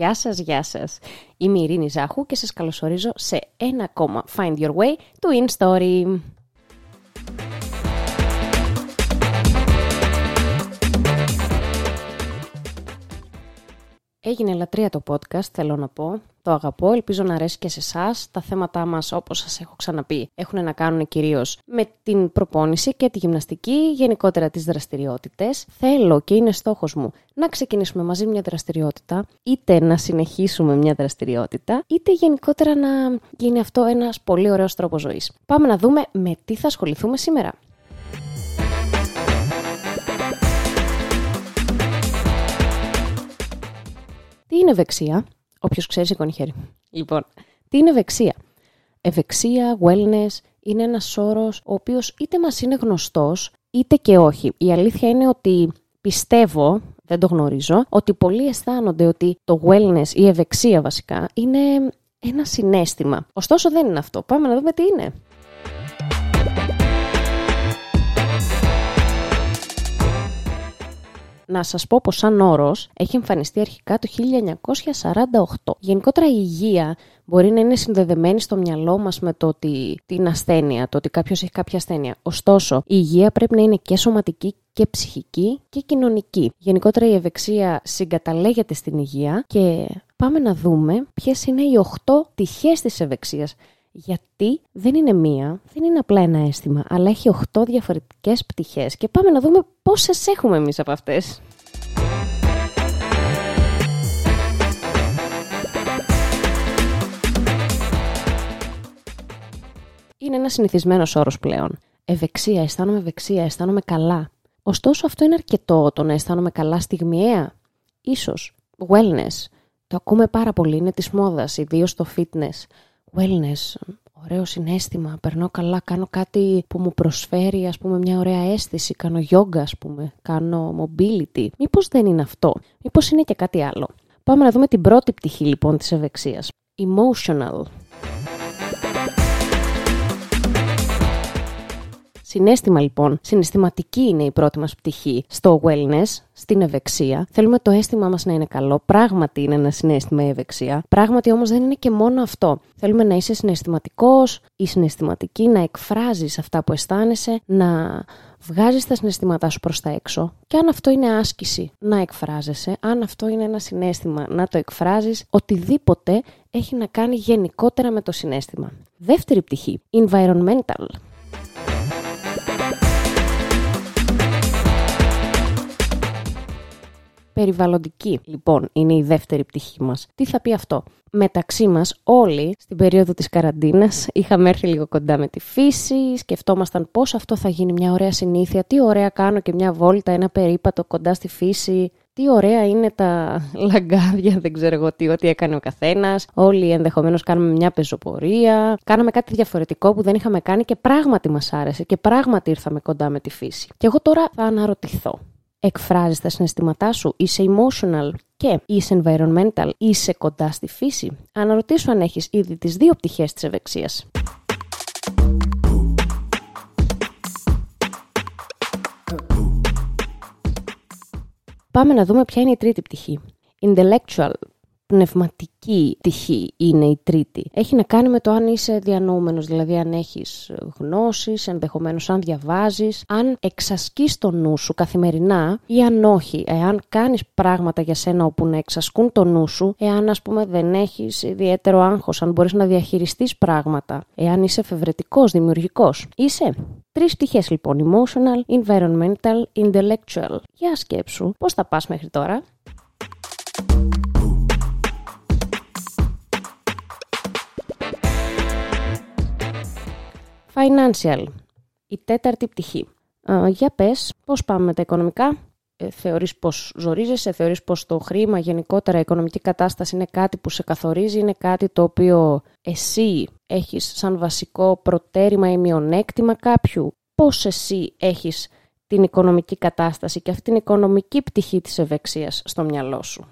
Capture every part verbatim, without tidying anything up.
Γεια σας, γεια σας. Είμαι η Ειρήνη Ζάχου και σας καλωσορίζω σε ένα ακόμα Find Your Way του InStory. Έγινε λατρεία το podcast, θέλω να πω. Το αγαπώ, ελπίζω να αρέσει και σε εσάς. Τα θέματά μας, όπως σας έχω ξαναπεί, έχουν να κάνουν κυρίως με την προπόνηση και τη γυμναστική, γενικότερα τις δραστηριότητες. Θέλω και είναι στόχος μου να ξεκινήσουμε μαζί μια δραστηριότητα, είτε να συνεχίσουμε μια δραστηριότητα, είτε γενικότερα να γίνει αυτό ένας πολύ ωραίος τρόπος ζωής. Πάμε να δούμε με τι θα ασχοληθούμε σήμερα. Τι είναι ευεξία? Όποιος ξέρει σηκώνει χέρι. Λοιπόν, τι είναι ευεξία? Ευεξία, wellness, είναι ένας όρος ο οποίος είτε μας είναι γνωστός, είτε και όχι. Η αλήθεια είναι ότι πιστεύω, δεν το γνωρίζω, ότι πολλοί αισθάνονται ότι το wellness, η ευεξία βασικά, είναι ένα συναίσθημα. Ωστόσο δεν είναι αυτό. Πάμε να δούμε τι είναι. Να σας πω πως σαν όρος έχει εμφανιστεί αρχικά το χίλια εννιακόσια σαράντα οκτώ. Γενικότερα η υγεία μπορεί να είναι συνδεδεμένη στο μυαλό μας με το ότι την ασθένεια, το ότι κάποιος έχει κάποια ασθένεια. Ωστόσο, η υγεία πρέπει να είναι και σωματική και ψυχική και κοινωνική. Γενικότερα η ευεξία συγκαταλέγεται στην υγεία και πάμε να δούμε ποιες είναι οι οκτώ πτυχές της ευεξίας. Γιατί δεν είναι μία, δεν είναι απλά ένα αίσθημα, αλλά έχει οκτώ διαφορετικές πτυχές και πάμε να δούμε πόσες έχουμε εμείς από αυτές. Είναι ένα συνηθισμένος όρος πλέον. Ευεξία, αισθάνομαι ευεξία, αισθάνομαι καλά. Ωστόσο αυτό είναι αρκετό, το να αισθάνομαι καλά στιγμιαία? Ίσως. Wellness, το ακούμε πάρα πολύ, είναι της μόδας, ιδίως στο fitness. Wellness, ωραίο συναίσθημα, περνώ καλά, κάνω κάτι που μου προσφέρει ας πούμε μια ωραία αίσθηση, κάνω yoga ας πούμε, κάνω mobility. Μήπως δεν είναι αυτό, μήπως είναι και κάτι άλλο. Πάμε να δούμε την πρώτη πτυχή λοιπόν της ευεξίας. Emotional. Συναίσθημα λοιπόν, συναισθηματική είναι η πρώτη μας πτυχή στο wellness, στην ευεξία. Θέλουμε το αίσθημα μας να είναι καλό, πράγματι είναι ένα συναίσθημα η ευεξία. Πράγματι όμως δεν είναι και μόνο αυτό. Θέλουμε να είσαι συναισθηματικός ή συναισθηματική, να εκφράζεις αυτά που αισθάνεσαι, να βγάζεις τα συναισθήματά σου προς τα έξω. Και αν αυτό είναι άσκηση, να εκφράζεσαι. Αν αυτό είναι ένα συναίσθημα, να το εκφράζεις. Οτιδήποτε έχει να κάνει γενικότερα με το συναίσθημα. Δεύτερη πτυχή, environmental. Περιβαλλοντική, λοιπόν, είναι η δεύτερη πτυχή μας. Τι θα πει αυτό? Μεταξύ μας όλοι, στην περίοδο της καραντίνας, είχαμε έρθει λίγο κοντά με τη φύση, σκεφτόμασταν πώς αυτό θα γίνει μια ωραία συνήθεια, τι ωραία κάνω και μια βόλτα, ένα περίπατο κοντά στη φύση, τι ωραία είναι τα λαγκάδια, δεν ξέρω εγώ τι, ό,τι έκανε ο καθένας. Όλοι ενδεχομένως κάναμε μια πεζοπορία, κάναμε κάτι διαφορετικό που δεν είχαμε κάνει και πράγματι μας άρεσε και πράγματι ήρθαμε κοντά με τη φύση. Και εγώ τώρα θα αναρωτηθώ. Εκφράζεις τα συναισθήματά σου, είσαι emotional και είσαι environmental, είσαι κοντά στη φύση? Αναρωτήσου αν έχεις ήδη τις δύο πτυχές της ευεξίας. Πάμε να δούμε ποια είναι η τρίτη πτυχή. Intellectual. Πνευματική πτυχή είναι η τρίτη. Έχει να κάνει με το αν είσαι διανοούμενος, δηλαδή αν έχεις γνώσεις, ενδεχομένως αν διαβάζεις, αν εξασκείς το νου σου καθημερινά ή αν όχι, εάν κάνεις πράγματα για σένα όπου να εξασκούν το νου σου, εάν ας πούμε δεν έχεις ιδιαίτερο άγχος, αν μπορείς να διαχειριστείς πράγματα, εάν είσαι εφευρετικός, δημιουργικός. Είσαι. Τρεις πτυχές λοιπόν, emotional, environmental, intellectual. Για σκέψου, πώς θα πας μέχρι τώρα? Financial, η τέταρτη πτυχή. Α, για πες, πώς πάμε με τα οικονομικά? Ε, θεωρείς πως ζορίζεσαι, θεωρείς πως το χρήμα, γενικότερα η οικονομική κατάσταση είναι κάτι που σε καθορίζει, είναι κάτι το οποίο εσύ έχεις σαν βασικό προτέρημα ή μειονέκτημα κάποιου? Πώς εσύ έχεις την οικονομική κατάσταση και αυτή την οικονομική πτυχή της ευεξίας στο μυαλό σου?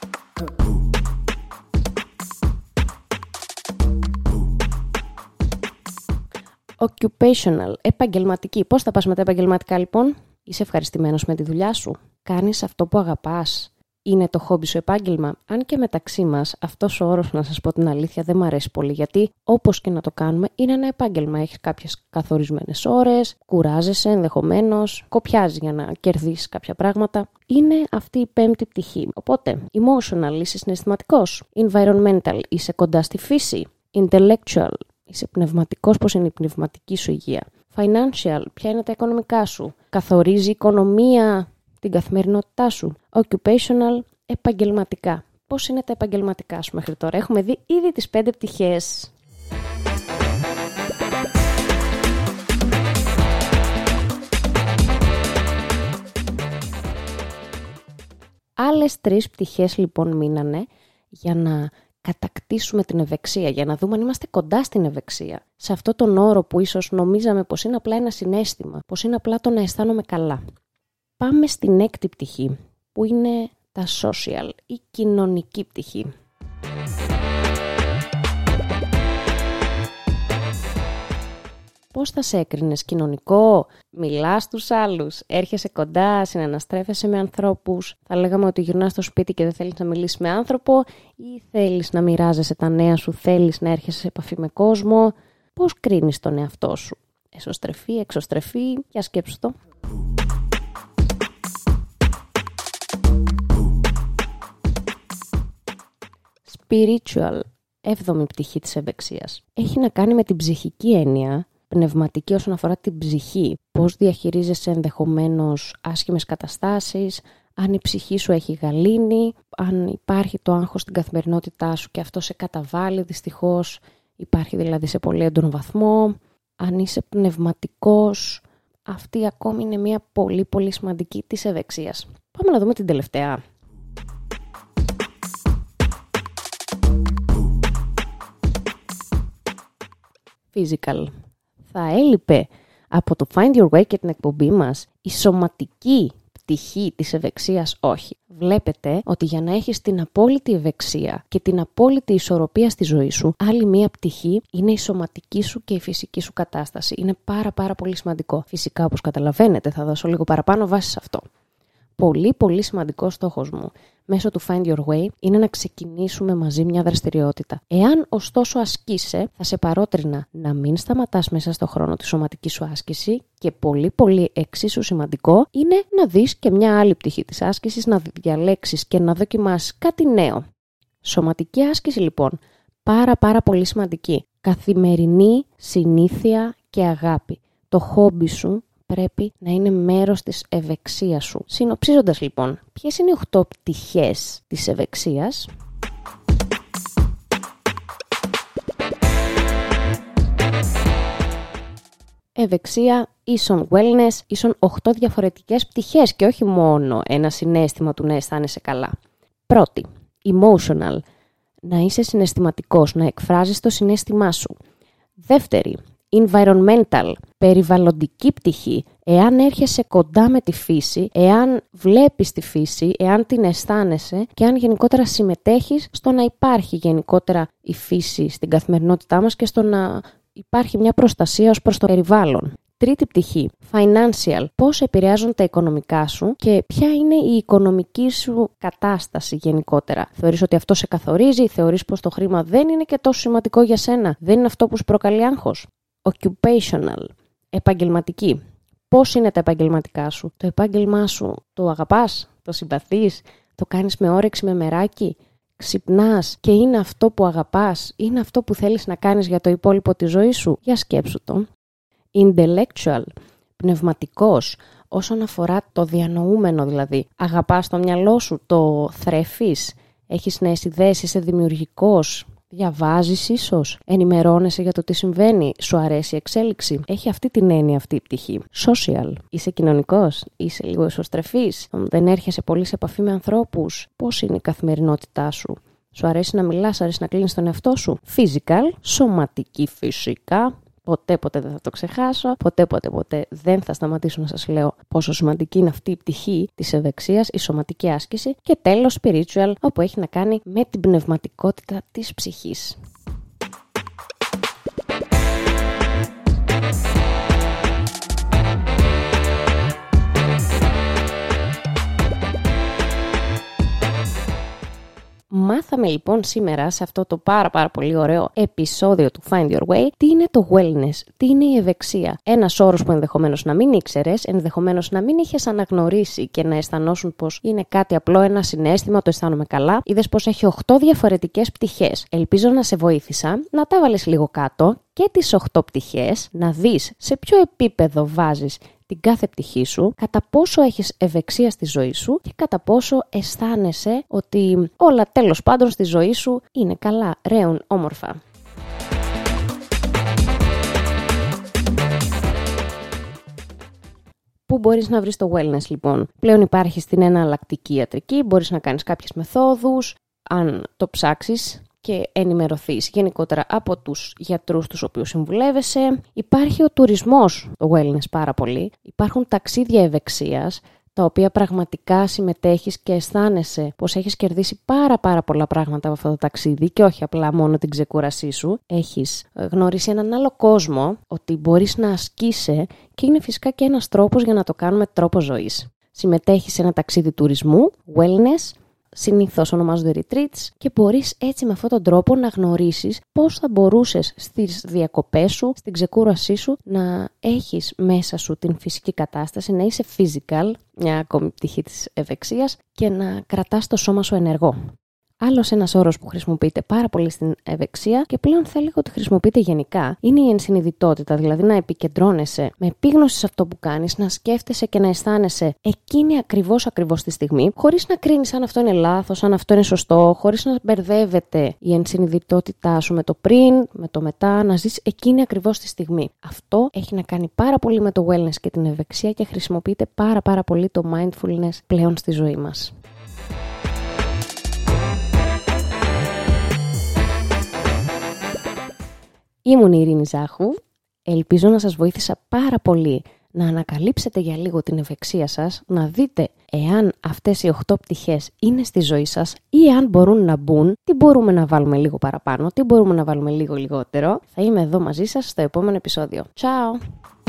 Occupational, επαγγελματική. Πώς θα πας με τα επαγγελματικά λοιπόν? Είσαι ευχαριστημένος με τη δουλειά σου? Κάνεις αυτό που αγαπάς? Είναι το χόμπι σου επάγγελμα? Αν και μεταξύ μας, αυτός ο όρος, να σας πω την αλήθεια, δεν μου αρέσει πολύ, γιατί όπως και να το κάνουμε, είναι ένα επάγγελμα. Έχεις κάποιες καθορισμένες ώρες, κουράζεσαι ενδεχομένως, κοπιάζει για να κερδίσεις κάποια πράγματα. Είναι αυτή η πέμπτη πτυχή. Οπότε, emotional, είσαι συναισθηματικός. Environmental, είσαι κοντά στη φύση. Intellectual, είσαι πνευματικός, πώς είναι η πνευματική σου υγεία. Financial, ποια είναι τα οικονομικά σου. Καθορίζει η οικονομία την καθημερινότητά σου. Occupational, επαγγελματικά. Πώς είναι τα επαγγελματικά σου μέχρι τώρα? Έχουμε δει ήδη τις πέντε πτυχές. Άλλες τρεις πτυχές λοιπόν μείνανε για να κατακτήσουμε την ευεξία, για να δούμε αν είμαστε κοντά στην ευεξία. Σε αυτόν τον όρο που ίσως νομίζαμε πως είναι απλά ένα συναίσθημα, πως είναι απλά το να αισθάνομαι καλά. Πάμε στην έκτη πτυχή, που είναι τα social, η κοινωνική πτυχή. Πώς θα σε έκρινες? Κοινωνικό? Μιλάς στους άλλους? Έρχεσαι κοντά? Συναναστρέφεσαι με ανθρώπους? Θα λέγαμε ότι γυρνάς στο σπίτι και δεν θέλεις να μιλήσεις με άνθρωπο, ή θέλεις να μοιράζεσαι τα νέα σου, θέλεις να έρχεσαι σε επαφή με κόσμο? Πώς κρίνεις τον εαυτό σου? Εσωστρεφή, εξωστρεφή? Για σκέψου το. Spiritual, έβδομη πτυχή της ευεξίας. Έχει να κάνει με την ψυχική έννοια, πνευματική όσον αφορά την ψυχή. Πώς διαχειρίζεσαι ενδεχομένως άσχημες καταστάσεις, αν η ψυχή σου έχει γαλήνη, αν υπάρχει το άγχος στην καθημερινότητά σου και αυτό σε καταβάλει δυστυχώς, υπάρχει δηλαδή σε πολύ έντονο βαθμό, αν είσαι πνευματικός. Αυτή ακόμη είναι μια πολύ πολύ σημαντική της ευεξίας. Πάμε να δούμε την τελευταία. Physical. Θα έλειπε από το Find Your Way και την εκπομπή μας η σωματική πτυχή της ευεξίας? Όχι. Βλέπετε ότι για να έχεις την απόλυτη ευεξία και την απόλυτη ισορροπία στη ζωή σου, άλλη μία πτυχή είναι η σωματική σου και η φυσική σου κατάσταση. Είναι πάρα πάρα πολύ σημαντικό. Φυσικά, όπως καταλαβαίνετε, θα δώσω λίγο παραπάνω βάση σε αυτό. Πολύ πολύ σημαντικό στόχος μου μέσω του Find Your Way είναι να ξεκινήσουμε μαζί μια δραστηριότητα. Εάν ωστόσο ασκείσαι, θα σε παρότρινα να μην σταματάς μέσα στο χρόνο τη σωματική σου άσκηση, και πολύ πολύ εξίσου σημαντικό είναι να δεις και μια άλλη πτυχή της άσκησης, να διαλέξεις και να δοκιμάσεις κάτι νέο. Σωματική άσκηση λοιπόν, πάρα πάρα πολύ σημαντική. Καθημερινή συνήθεια και αγάπη. Το χόμπι σου πρέπει να είναι μέρος της ευεξίας σου. Συνοψίζοντας λοιπόν, ποιες είναι οι οκτώ πτυχές της ευεξίας? Ευεξία ίσον wellness, ίσον οκτώ διαφορετικές πτυχές και όχι μόνο ένα συναίσθημα του να αισθάνεσαι καλά. Πρώτη, emotional, να είσαι συναισθηματικός, να εκφράζεις το συναίσθημά σου. Δεύτερη, environmental, περιβαλλοντική πτυχή, εάν έρχεσαι κοντά με τη φύση, εάν βλέπεις τη φύση, εάν την αισθάνεσαι και αν γενικότερα συμμετέχεις στο να υπάρχει γενικότερα η φύση στην καθημερινότητά μας και στο να υπάρχει μια προστασία ως προς το περιβάλλον. Τρίτη πτυχή, financial, πώς επηρεάζουν τα οικονομικά σου και ποια είναι η οικονομική σου κατάσταση γενικότερα. Θεωρείς ότι αυτό σε καθορίζει, θεωρείς πως το χρήμα δεν είναι και τόσο σημαντικό για σένα, δεν είναι αυτό που σου προκαλεί άγχος. Occupational, επαγγελματική. Πώς είναι τα επαγγελματικά σου? Το επάγγελμά σου το αγαπάς, το συμπαθείς, το κάνεις με όρεξη, με μεράκι, ξυπνάς και είναι αυτό που αγαπάς, είναι αυτό που θέλεις να κάνεις για το υπόλοιπο της ζωής σου? Για σκέψου το. Intellectual, πνευματικός, όσον αφορά το διανοούμενο δηλαδή. Αγαπάς το μυαλό σου, το θρέφεις, έχεις νέες ιδέες, είσαι δημιουργικός, διαβάζεις ίσως, ενημερώνεσαι για το τι συμβαίνει, σου αρέσει η εξέλιξη. Έχει αυτή την έννοια αυτή η πτυχή. Social, είσαι κοινωνικός, είσαι λίγο εσωστρεφής, δεν έρχεσαι πολύ σε επαφή με ανθρώπους. Πώς είναι η καθημερινότητά σου? Σου αρέσει να μιλάς, σου αρέσει να κλείνεις τον εαυτό σου? Physical, σωματική φυσικά. Ποτέ ποτέ δεν θα το ξεχάσω, ποτέ ποτέ ποτέ δεν θα σταματήσω να σας λέω πόσο σημαντική είναι αυτή η πτυχή της ευεξίας, η σωματική άσκηση. Και τέλος spiritual, όπου έχει να κάνει με την πνευματικότητα της ψυχής. μάθαμε λοιπόν σήμερα σε αυτό το πάρα πάρα πολύ ωραίο επεισόδιο του Find Your Way τι είναι το wellness, τι είναι η ευεξία. Ένας όρος που ενδεχομένως να μην ήξερες, ενδεχομένως να μην είχες αναγνωρίσει και να αισθανόσουν πως είναι κάτι απλό, ένα συναίσθημα, το αισθάνομαι καλά. Είδες πως έχει οκτώ διαφορετικές πτυχές. Ελπίζω να σε βοήθησα να τα βάλεις λίγο κάτω και τις οκτώ πτυχές, να δεις σε ποιο επίπεδο βάζεις την κάθε πτυχή σου, κατά πόσο έχεις ευεξία στη ζωή σου και κατά πόσο αισθάνεσαι ότι όλα τέλος πάντων στη ζωή σου είναι καλά, ρέουν όμορφα. Πού μπορείς να βρεις το wellness λοιπόν? Πλέον υπάρχει στην εναλλακτική ιατρική, μπορείς να κάνεις κάποιες μεθόδους, αν το ψάξεις και ενημερωθείς γενικότερα από τους γιατρούς τους οποίους συμβουλεύεσαι. Υπάρχει ο τουρισμός, το wellness πάρα πολύ. Υπάρχουν ταξίδια ευεξίας, τα οποία πραγματικά συμμετέχεις και αισθάνεσαι πως έχεις κερδίσει πάρα πάρα πολλά πράγματα από αυτό το ταξίδι και όχι απλά μόνο την ξεκούρασή σου. Έχεις γνωρίσει έναν άλλο κόσμο, ότι μπορείς να ασκείσαι και είναι φυσικά και ένας τρόπος για να το κάνουμε τρόπο ζωής. Συμμετέχεις σε ένα ταξίδι τουρισμού, wellness, συνήθως ονομάζονται retreats και μπορείς έτσι με αυτόν τον τρόπο να γνωρίσεις πώς θα μπορούσες στις διακοπές σου, στην ξεκούρασή σου να έχεις μέσα σου την φυσική κατάσταση, να είσαι physical, μια ακόμη πτυχή της ευεξίας και να κρατάς το σώμα σου ενεργό. Άλλος ένας όρος που χρησιμοποιείται πάρα πολύ στην ευεξία και πλέον θα έλεγα ότι χρησιμοποιείται γενικά είναι η ενσυνειδητότητα, δηλαδή να επικεντρώνεσαι με επίγνωση σε αυτό που κάνεις, να σκέφτεσαι και να αισθάνεσαι εκείνη ακριβώς ακριβώς τη στιγμή, χωρίς να κρίνεις αν αυτό είναι λάθος, αν αυτό είναι σωστό, χωρίς να μπερδεύεται η ενσυνειδητότητά σου με το πριν, με το μετά, να ζεις εκείνη ακριβώς τη στιγμή. Αυτό έχει να κάνει πάρα πολύ με το wellness και την ευεξία και χρησιμοποιείται πάρα πάρα πολύ το mindfulness πλέον στη ζωή μας. Ήμουν η Ειρήνη Ζάχου, ελπίζω να σας βοήθησα πάρα πολύ να ανακαλύψετε για λίγο την ευεξία σας, να δείτε εάν αυτές οι οκτώ πτυχές είναι στη ζωή σας ή αν μπορούν να μπουν, τι μπορούμε να βάλουμε λίγο παραπάνω, τι μπορούμε να βάλουμε λίγο λιγότερο. Θα είμαι εδώ μαζί σας στο επόμενο επεισόδιο. Ciao!